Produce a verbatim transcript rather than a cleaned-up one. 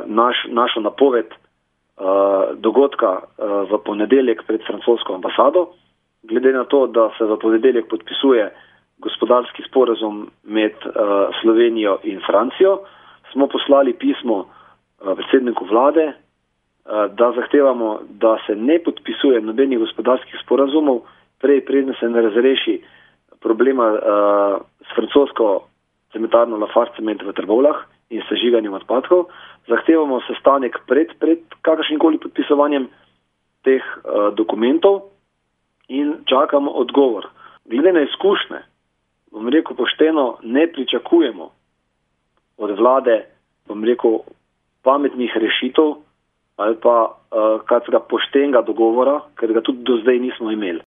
naš, našo napoved uh, dogodka uh, v ponedeljek pred francosko ambasado. Glede na to, da se v ponedeljek podpisuje gospodarski sporazum med uh, Slovenijo in Francijo, smo poslali pismo uh, predsedniku vlade, uh, da zahtevamo, da se ne podpisuje nobenih gospodarskih sporazumov, prej predno se ne razreši problema uh, s francosko cementarno Lafarge cement v Trbovljah in sežiganjem odpadkov. Zahtevamo sestanek pred, pred kakršnimkoli podpisovanjem teh uh, dokumentov in čakamo odgovor. Glede na izkušnje, bom rekel pošteno, ne pričakujemo od vlade, bom rekel, pametnih rešitev ali pa uh, kakega poštenega dogovora, ker ga tudi do zdaj nismo imeli.